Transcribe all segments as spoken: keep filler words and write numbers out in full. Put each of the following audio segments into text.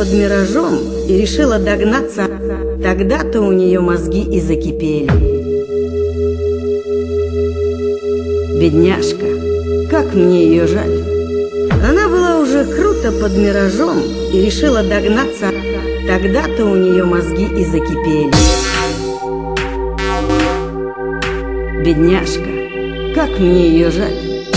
под миражом и решила догнаться. Тогда-то у нее мозги и закипели. Бедняжка, как мне ее жаль. Она была уже круто под миражом и решила догнаться. Тогда-то у нее мозги и закипели. Бедняжка, как мне ее жаль.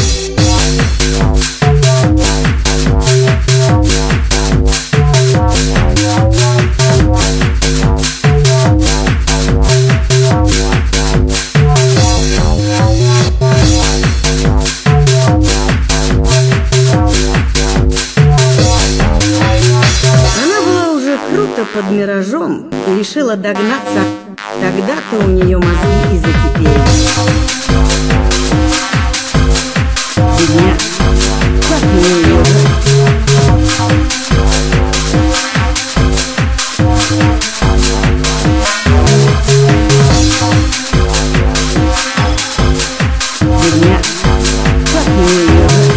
Круто под миражом и решила догнаться. Тогда-то у нее мозги и закипели. Бедняжка, как мне ее жаль. Бедняжка, как мне ее жаль.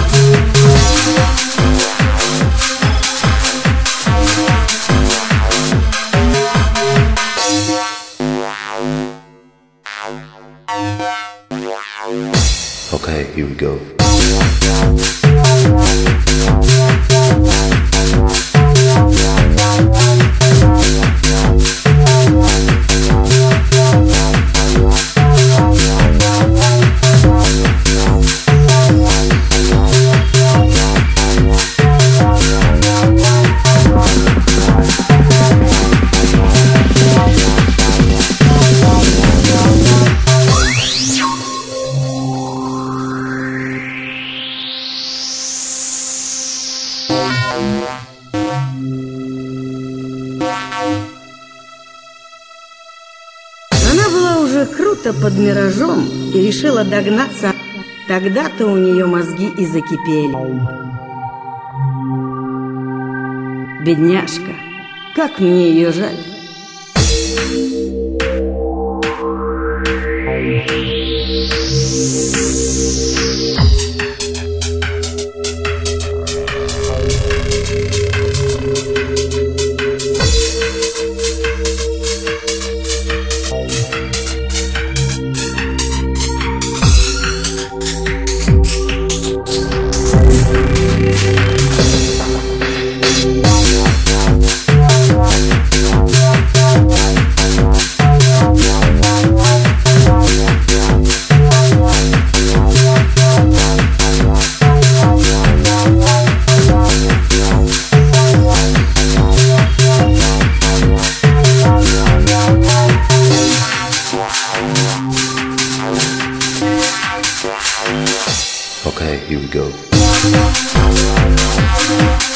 Okay, here we go. Она была уже круто под миражом и решила догнаться. Тогда-то у нее мозги и закипели. Бедняжка, как мне ее жаль. Okay, here we go.